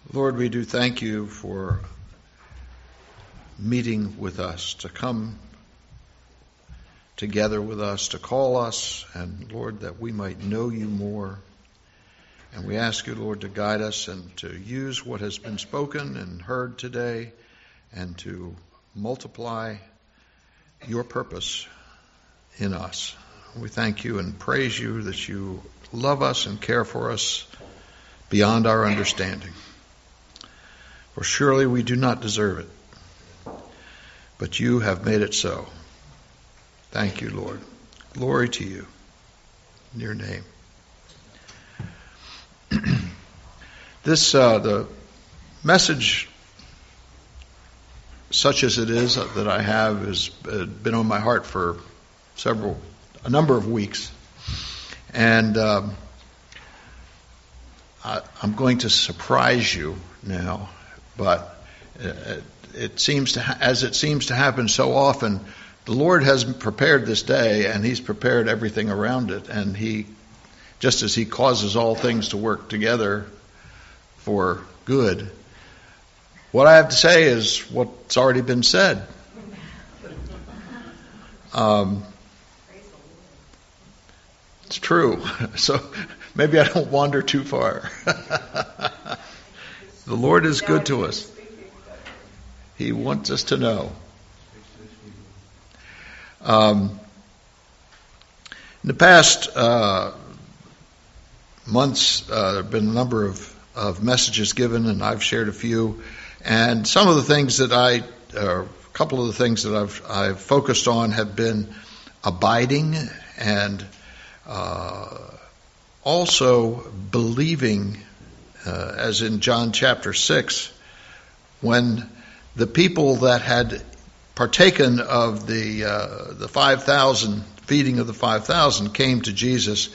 Lord, we do thank you for meeting with us, to come together with us, to call us, and Lord, that we might know you more. And we ask you, Lord, to guide us and to use what has been spoken and heard today and to multiply your purpose in us. We thank you and praise you that you love us and care for us beyond our understanding. For surely we do not deserve it, but you have made it so. Thank you, Lord. Glory to you in your name. The message, such as it is that I have, has been on my heart for a number of weeks, and I'm going to surprise you now, but it seems to happen so often. The Lord has prepared this day, and He's prepared everything around it, and He, just as He causes all things to work together for good, what I have to say is what's already been said. It's true. So maybe I don't wander too far. The Lord is good to us. He wants us to know. In the past months, there have been a number of messages given, and I've shared a few. And some of the things that a couple of the things that I've focused on have been abiding and also believing, as in John chapter 6, when the people that had partaken of the 5,000, feeding of the 5,000, came to Jesus,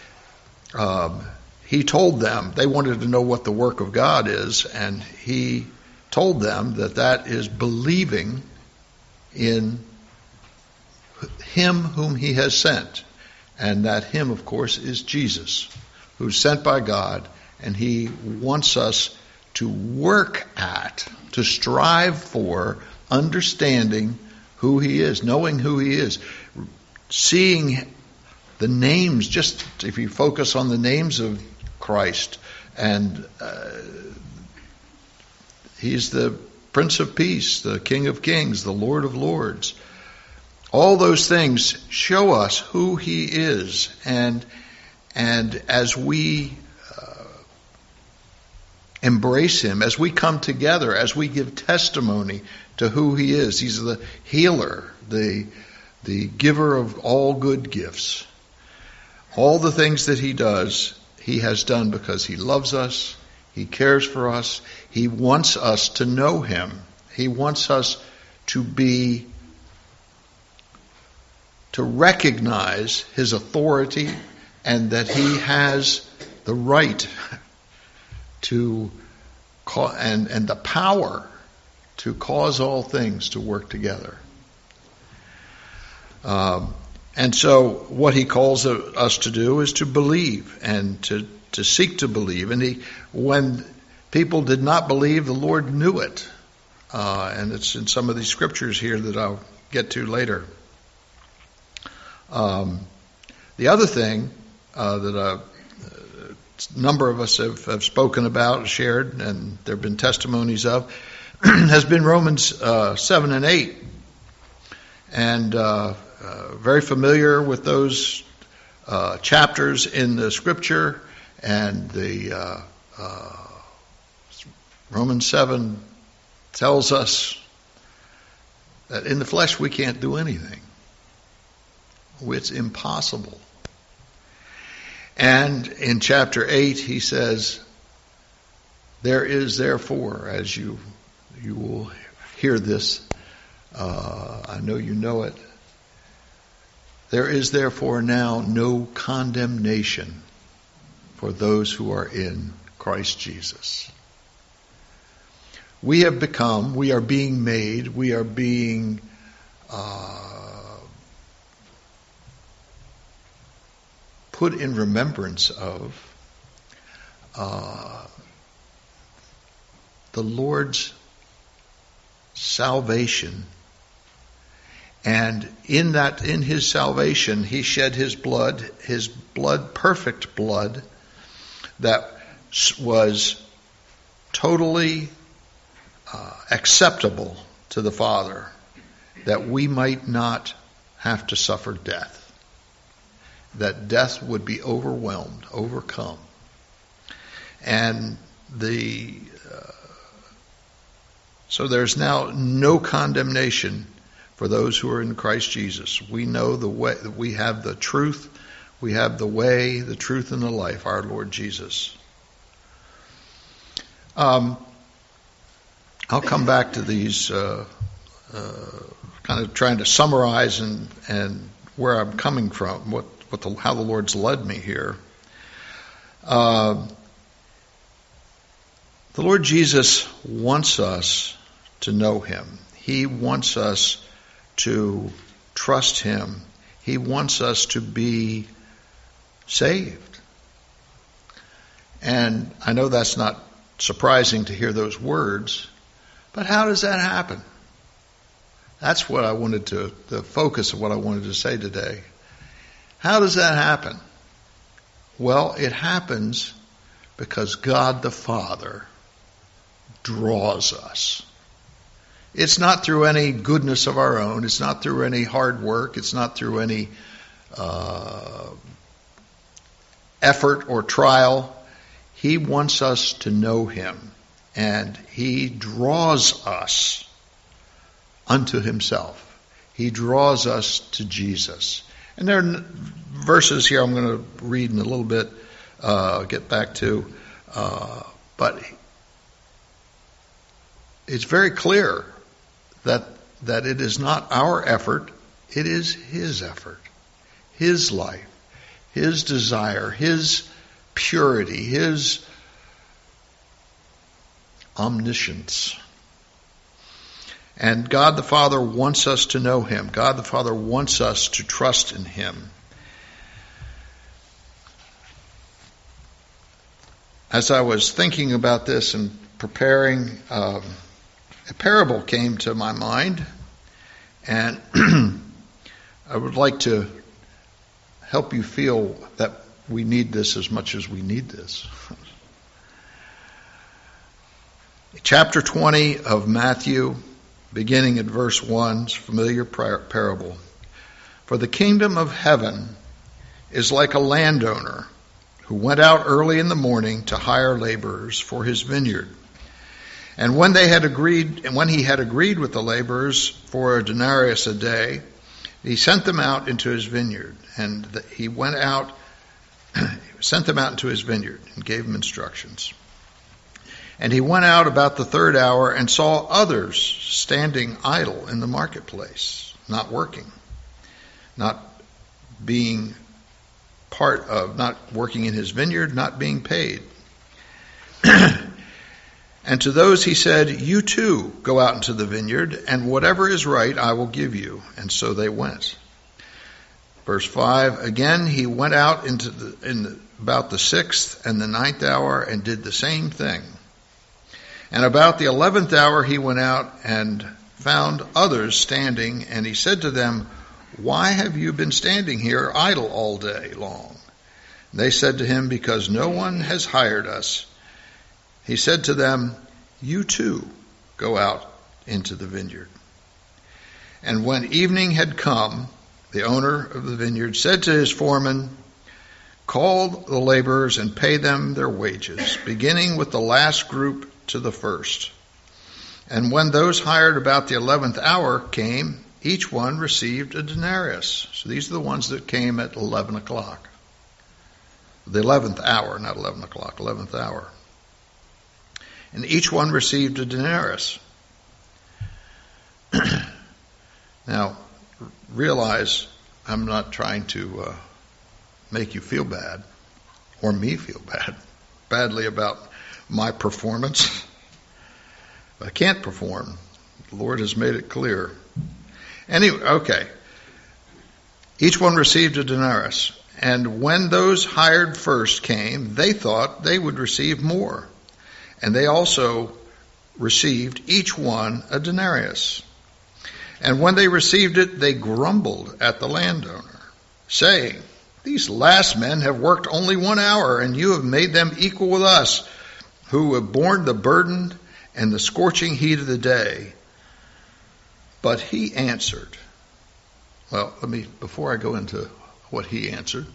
He told them, they wanted to know what the work of God is, and He told them that is believing in Him whom He has sent. And that Him, of course, is Jesus, who's sent by God, and He wants us to work at, to strive for understanding who He is, knowing who He is, seeing the names, just if you focus on the names of Christ, and He's the Prince of Peace, the King of Kings, the Lord of Lords. All those things show us who He is, and as we embrace Him, as we come together, as we give testimony to who He is, He's the healer, the giver of all good gifts. All the things that He does, He has done because He loves us, He cares for us, He wants us to know Him. He wants us to recognize His authority and that He has the right to and the power to cause all things to work together. And so what He calls us to do is to believe and to seek to believe. And when people did not believe, the Lord knew it. And it's in some of these scriptures here that I'll get to later. The other thing that a number of us have spoken about, shared, and there have been testimonies of, has been Romans 7 and 8. And very familiar with those chapters in the Scripture, and the Romans 7 tells us that in the flesh we can't do anything. It's impossible. And in chapter 8 he says, there is therefore, as you will hear this, I know you know it, there is therefore now no condemnation for those who are in Christ Jesus. We are being made, we are being put in remembrance of the Lord's salvation. And in his salvation, he shed his blood, perfect blood, that was totally acceptable to the Father, that we might not have to suffer death, that death would be overcome. And so there's now no condemnation for those who are in Christ Jesus. We know the way, we have the truth, we have the way, the truth, and the life, our Lord Jesus. I'll come back to these, kind of trying to summarize and where I'm coming from, how the Lord's led me here. The Lord Jesus wants us to know Him. He wants us to trust Him. He wants us to be saved. And I know that's not surprising to hear those words, but how does that happen? That's what I wanted the focus of what I wanted to say today. How does that happen? Well, it happens because God the Father draws us. It's not through any goodness of our own. It's not through any hard work. It's not through any effort or trial. He wants us to know Him, and He draws us unto Himself. He draws us to Jesus. And there are verses here I'm going to read in a little bit, get back to, but it's very clear that it is not our effort, it is His effort, His life, His desire, His purity, His omniscience. And God the Father wants us to know Him. God the Father wants us to trust in Him. As I was thinking about this and preparing, a parable came to my mind, and I would like to help you feel that we need this as much as we need this. Chapter 20 of Matthew, beginning at verse 1, is a familiar parable. For the kingdom of heaven is like a landowner who went out early in the morning to hire laborers for his vineyard. And when he had agreed with the laborers for a denarius a day, he sent them out into his vineyard. And he went out, sent them out into his vineyard and gave them instructions. And he went out about the third hour and saw others standing idle in the marketplace, not working, not being not working in his vineyard, not being paid. And to those he said, "You too go out into the vineyard, and whatever is right I will give you." And so they went. Verse 5, again he went out about the 6th and the 9th hour and did the same thing. And about the 11th hour he went out and found others standing, and he said to them, "Why have you been standing here idle all day long?" And they said to him, "Because no one has hired us." He said to them, "You too go out into the vineyard." And when evening had come, the owner of the vineyard said to his foreman, "Call the laborers and pay them their wages, beginning with the last group to the first." And when those hired about the 11th hour came, each one received a denarius. So these are the ones that came at 11 o'clock. The 11th hour, not 11 o'clock, 11th hour. And each one received a denarius. Now, realize I'm not trying to make you feel bad, or me feel badly about my performance. I can't perform. The Lord has made it clear. Anyway, okay. Each one received a denarius. And when those hired first came, they thought they would receive more. And they also received each one a denarius. And when they received it, they grumbled at the landowner, saying, "These last men have worked only 1 hour, and you have made them equal with us, who have borne the burden and the scorching heat of the day." But he answered, before I go into what he answered,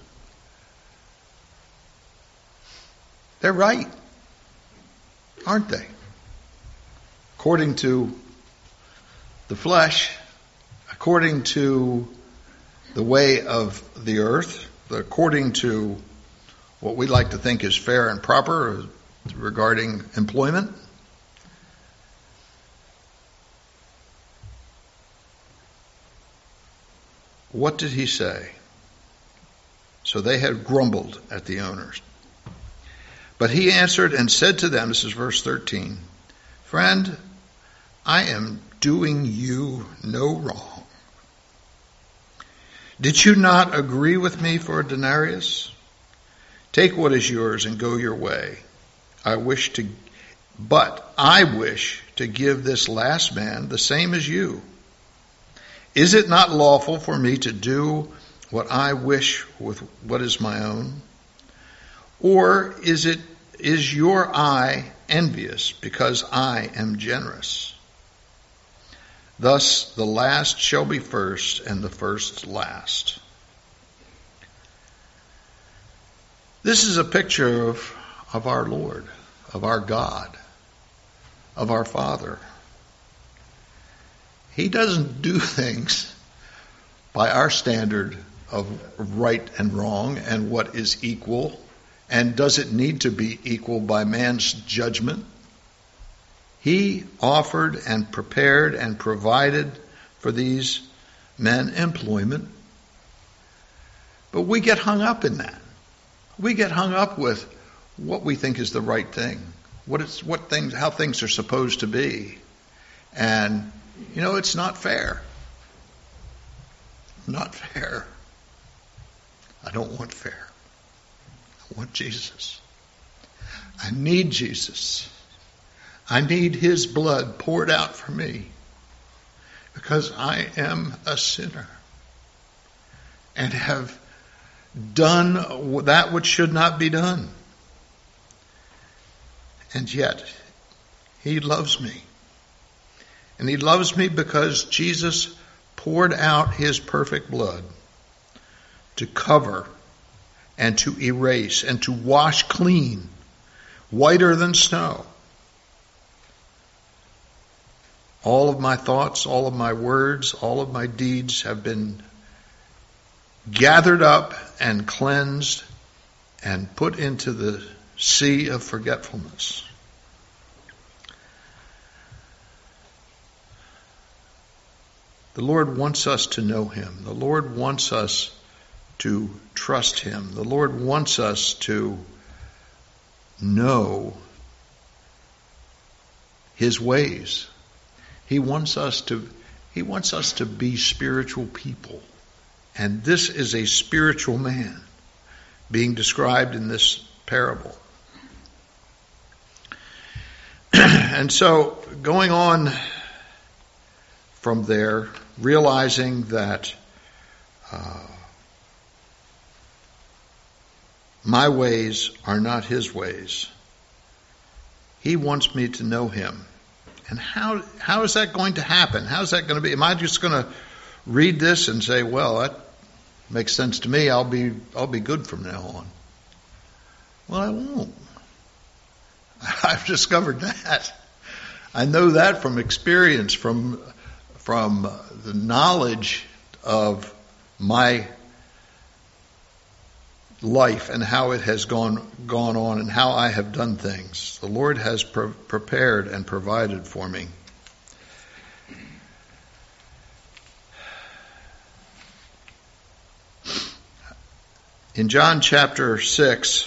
they're right, aren't they? According to the flesh, according to the way of the earth, according to what we like to think is fair and proper regarding employment. What did he say? So they had grumbled at the owners. But he answered and said to them, this is verse 13, "Friend, I am doing you no wrong. Did you not agree with me for a denarius? Take what is yours and go your way. I wish to give this last man the same as you. Is it not lawful for me to do what I wish with what is my own? Or is your eye envious because I am generous? Thus the last shall be first, and the first last." This is a picture of our Lord, of our God, of our Father. He doesn't do things by our standard of right and wrong and what is equal, and does it need to be equal by man's judgment. He offered and prepared and provided for these men employment. But we get hung up in that. We get hung up with what we think is the right thing, how things are supposed to be. And, it's not fair. Not fair. I don't want fair. I want Jesus. I need Jesus. I need his blood poured out for me because I am a sinner and have done that which should not be done. And yet, he loves me. And he loves me because Jesus poured out his perfect blood to cover and to erase and to wash clean, whiter than snow, all of my thoughts, all of my words, all of my deeds have been gathered up and cleansed and put into the sea of forgetfulness. The Lord wants us to know him. The Lord wants us to trust him. The Lord wants us to know his ways. He wants us to be spiritual people. And this is a spiritual man being described in this parable. And so, going on from there, realizing that my ways are not his ways, he wants me to know him. And how is that going to happen? How is that going to be? Am I just going to read this and say, well, that makes sense to me, I'll be good from now on? Well, I won't. I've discovered that. I know that from experience, from the knowledge of my life and how it has gone on and how I have done things. The Lord has prepared and provided for me. In John chapter 6,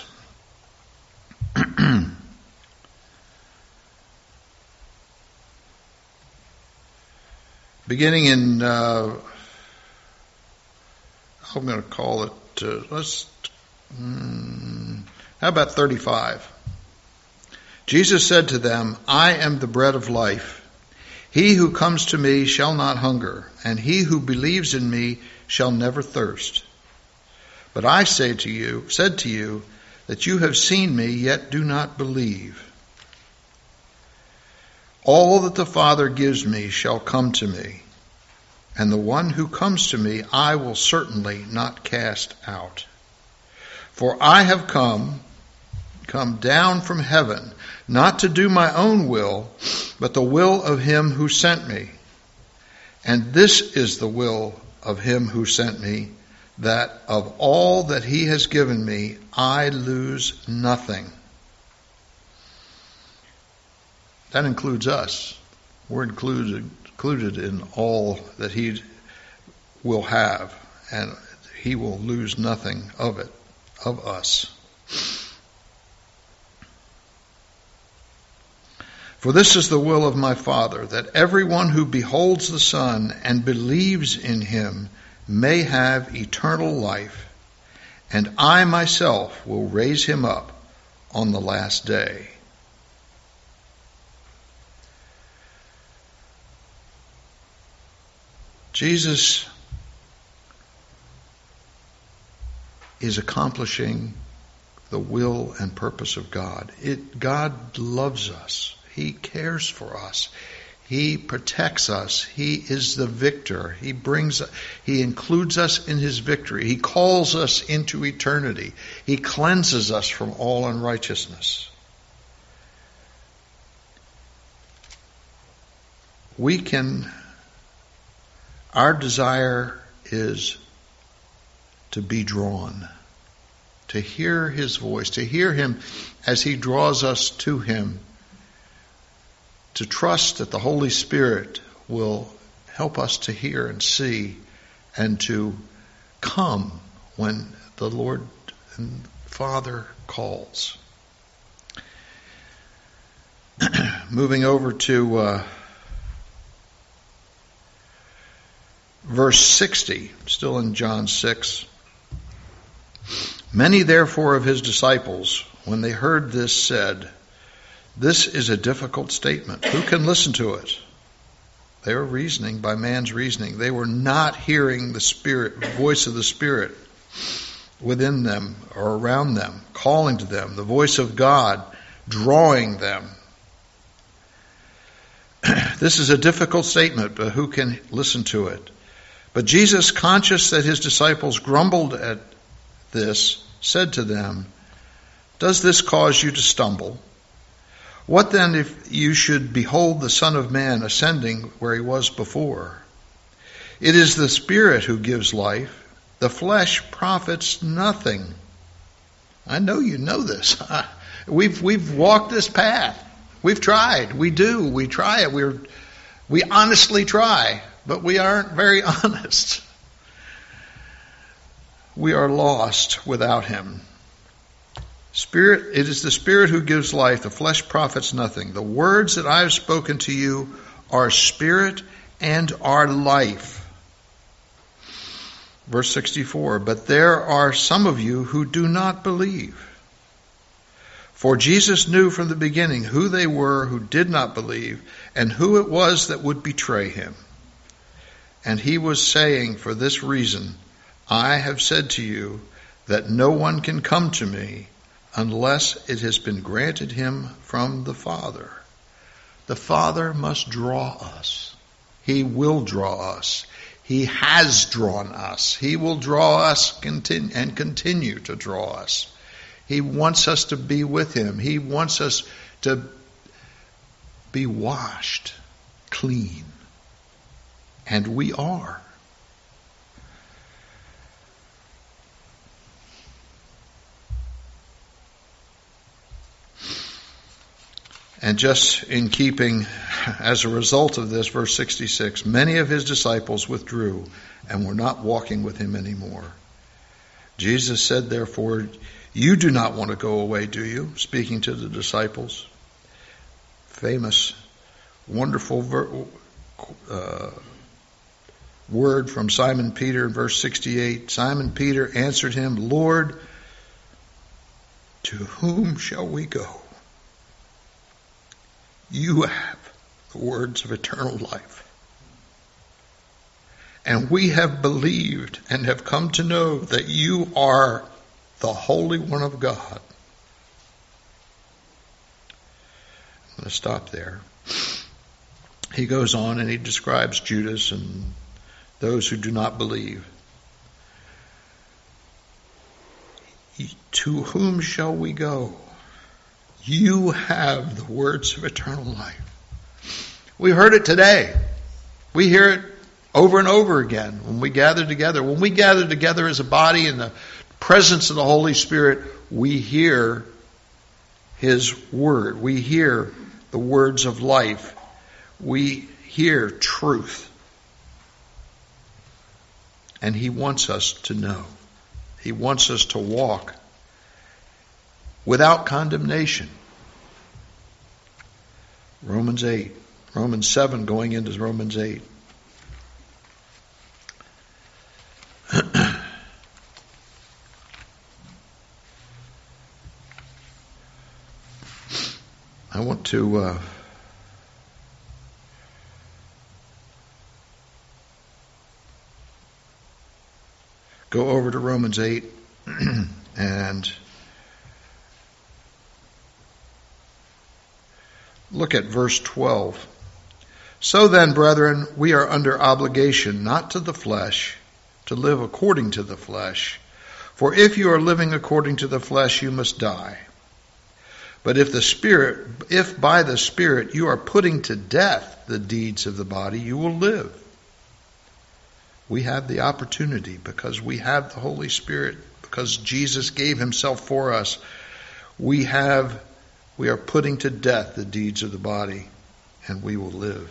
beginning in, I'm going to call it, how about 35? Jesus said to them, I am the bread of life. He who comes to me shall not hunger, and he who believes in me shall never thirst. But I said to you that you have seen me, yet do not believe. All that the Father gives me shall come to me, and the one who comes to me I will certainly not cast out. For I have come down from heaven, not to do my own will, but the will of him who sent me. And this is the will of him who sent me, that of all that he has given me, I lose nothing. That includes us. We're included in all that he will have, and he will lose nothing of it, of us. For this is the will of my Father, that everyone who beholds the Son and believes in him may have eternal life, and I myself will raise him up on the last day. Jesus is accomplishing the will and purpose of God. God loves us. He cares for us. He protects us. He is the victor. He includes us in his victory. He calls us into eternity. He cleanses us from all unrighteousness. Our desire is to be drawn, to hear his voice, to hear him as he draws us to him, to trust that the Holy Spirit will help us to hear and see and to come when the Lord and Father calls. Moving over to verse 60, still in John 6. Many therefore of his disciples, when they heard this, said, This is a difficult statement. Who can listen to it? They were reasoning by man's reasoning. They were not hearing the voice of the Spirit within them or around them, calling to them, the voice of God drawing them. This is a difficult statement, but who can listen to it? But Jesus, conscious that his disciples grumbled at this, said to them, Does this cause you to stumble? What then if you should behold the Son of Man ascending where he was before? It is the Spirit who gives life. The flesh profits nothing. I know you know this. We've walked this path. We've tried. We do. We try it. We honestly try, but we aren't very honest. We are lost without him. It is the Spirit who gives life. The flesh profits nothing. The words that I have spoken to you are spirit and are life. Verse 64, but there are some of you who do not believe. For Jesus knew from the beginning who they were who did not believe and who it was that would betray him. And he was saying, for this reason, I have said to you that no one can come to me unless it has been granted him from the Father. The Father must draw us. He will draw us. He has drawn us. He will draw us and continue to draw us. He wants us to be with him. He wants us to be washed clean. And we are. And just in keeping, as a result of this, verse 66, many of his disciples withdrew and were not walking with him anymore. Jesus said, therefore, you do not want to go away, do you? Speaking to the disciples. Famous, wonderful word from Simon Peter in verse 68. Simon Peter answered him, Lord, to whom shall we go? You have the words of eternal life. And we have believed and have come to know that you are the Holy One of God. I'm going to stop there. He goes on and he describes Judas and those who do not believe. To whom shall we go? You have the words of eternal life. We heard it today. We hear it over and over again when we gather together. When we gather together as a body in the presence of the Holy Spirit, we hear His word. We hear the words of life. We hear truth. And He wants us to know. He wants us to walk without condemnation. Romans 7 going into Romans 8. I want to go over to Romans 8 and look at verse 12. So then, brethren, we are under obligation not to the flesh, to live according to the flesh. For if you are living according to the flesh, you must die. But if by the Spirit you are putting to death the deeds of the body, you will live. We have the opportunity because we have the Holy Spirit, because Jesus gave Himself for us. We are putting to death the deeds of the body, and we will live.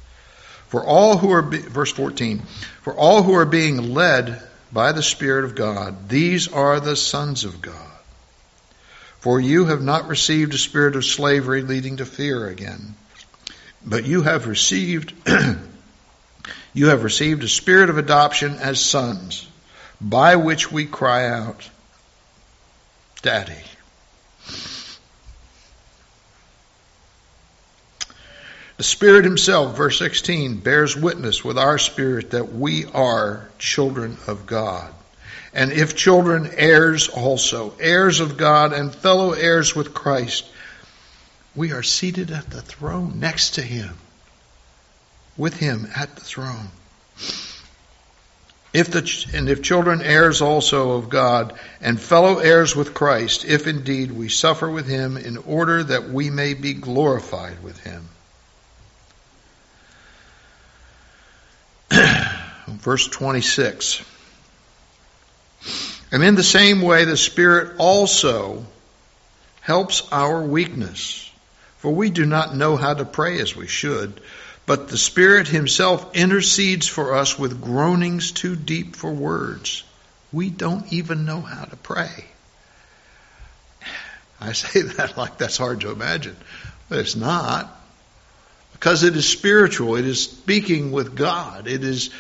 Verse 14, for all who are being led by the Spirit of God, these are the sons of God. For you have not received a spirit of slavery leading to fear again, but you have received a spirit of adoption as sons, by which we cry out, Daddy. The Spirit Himself, verse 16, bears witness with our spirit that we are children of God. And if children, heirs also, heirs of God and fellow heirs with Christ, we are seated at the throne next to Him, with Him at the throne. If children, heirs also of God and fellow heirs with Christ, if indeed we suffer with Him in order that we may be glorified with Him. Verse 26. And in the same way, the Spirit also helps our weakness. For we do not know how to pray as we should, but the Spirit Himself intercedes for us with groanings too deep for words. We don't even know how to pray. I say that like that's hard to imagine, but it's not. Because it is spiritual. It is speaking with God. It is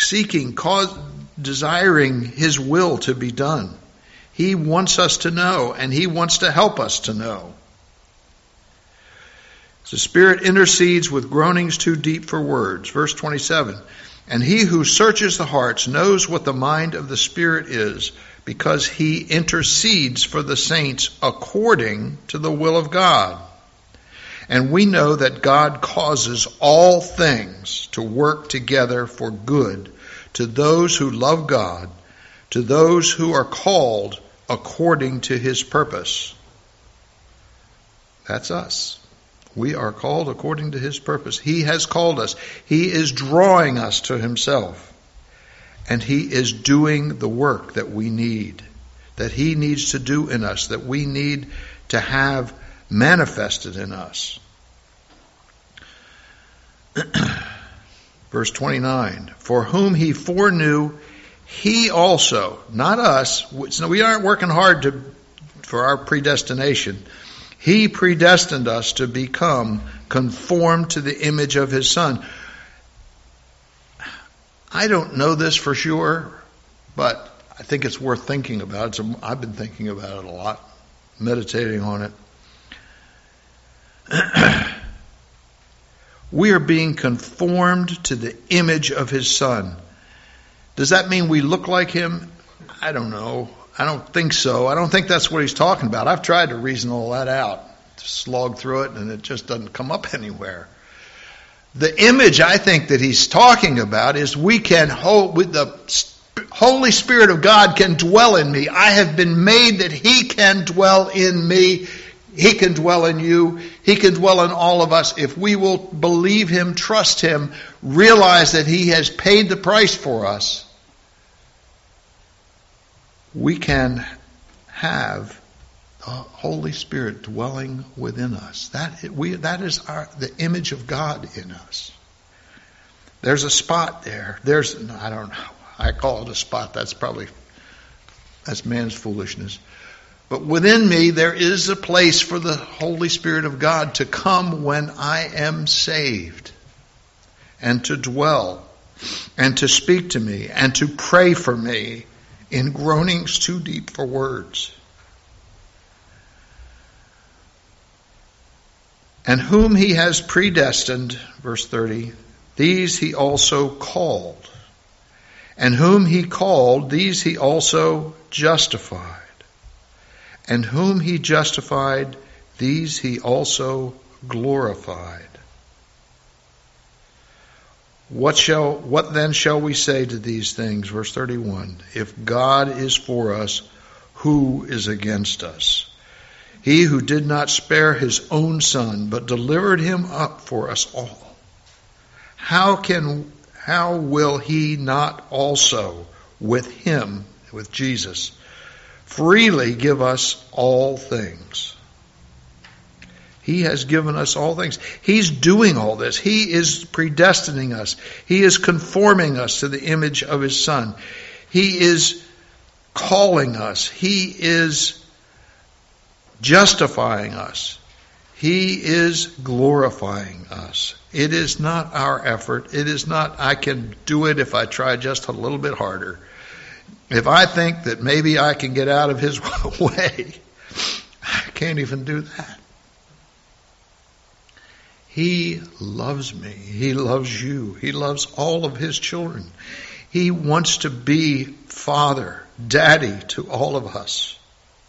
desiring His will to be done. He wants us to know, and He wants to help us to know. The Spirit intercedes with groanings too deep for words. Verse 27, and He who searches the hearts knows what the mind of the Spirit is, because He intercedes for the saints according to the will of God. And we know that God causes all things to work together for good to those who love God, to those who are called according to His purpose. That's us. We are called according to His purpose. He has called us. He is drawing us to Himself. And He is doing the work that we need, that He needs to do in us, that we need to have manifested in us. Verse 29, for whom He foreknew, He also, not us, so we aren't working hard for our predestination. He predestined us to become conformed to the image of His Son. I don't know this for sure, but I think it's worth thinking about. So I've been thinking about it a lot, meditating on it. We are being conformed to the image of His Son. Does that mean we look like Him? I don't know. I don't think so. I don't think that's what He's talking about. I've tried to reason all that out, to slog through it, and it just doesn't come up anywhere. The image I think that He's talking about is we can hold, with the Holy Spirit of God can dwell in me. I have been made that He can dwell in me. He can dwell in you. He can dwell in all of us. If we will believe Him, trust Him, realize that He has paid the price for us, we can have the Holy Spirit dwelling within us. That is the image of God in us. There's a spot there. I don't know. I call it a spot. That's man's foolishness. But within me, there is a place for the Holy Spirit of God to come when I am saved, and to dwell, and to speak to me, and to pray for me in groanings too deep for words. And whom He has predestined, verse 30, these He also called. And whom He called, these He also justified. And whom He justified, these He also glorified. What then shall we say to these things? Verse 31. If God is for us, who is against us? He who did not spare His own Son, but delivered Him up for us all. How will He not also with Him, with Jesus, freely give us all things? He has given us all things. He's doing all this. He is predestining us. He is conforming us to the image of His Son. He is calling us. He is justifying us. He is glorifying us. It is not our effort. It is not, I can do it if I try just a little bit harder. If I think that maybe I can get out of His way, I can't even do that. He loves me. He loves you. He loves all of His children. He wants to be Father, Daddy to all of us.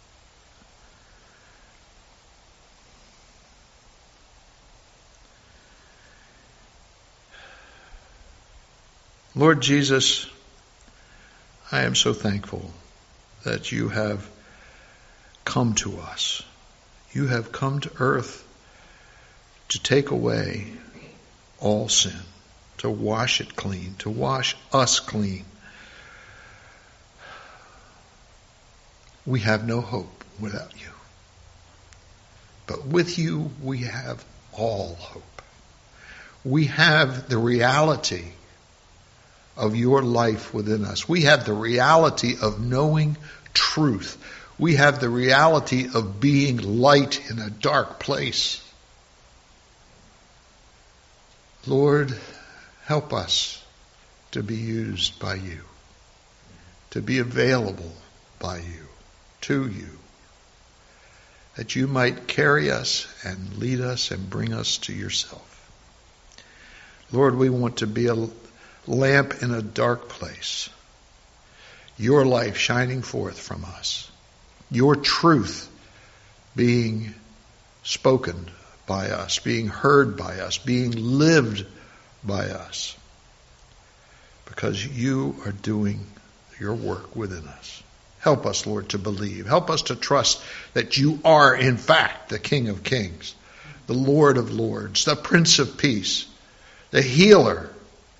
Lord Jesus, I am so thankful that You have come to us. You have come to earth to take away all sin, to wash it clean, to wash us clean. We have no hope without You. But with You, we have all hope. We have the reality of Your life within us. We have the reality of knowing truth. We have the reality of being light in a dark place. Lord, help us to be used by You, to be available by You, to You, that You might carry us and lead us and bring us to Yourself. Lord, we want to be a lamp in a dark place, Your life shining forth from us, Your truth being spoken by us, being heard by us, being lived by us, because You are doing Your work within us. Help us, Lord, to believe. Help us to trust that You are, in fact, the King of Kings, the Lord of Lords, the Prince of Peace, the Healer.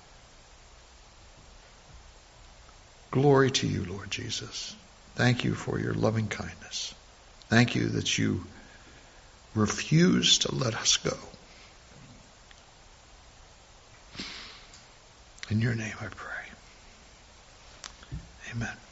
Glory to You, Lord Jesus. Thank You for Your loving kindness. Thank You that You refuse to let us go. In Your name I pray. Amen.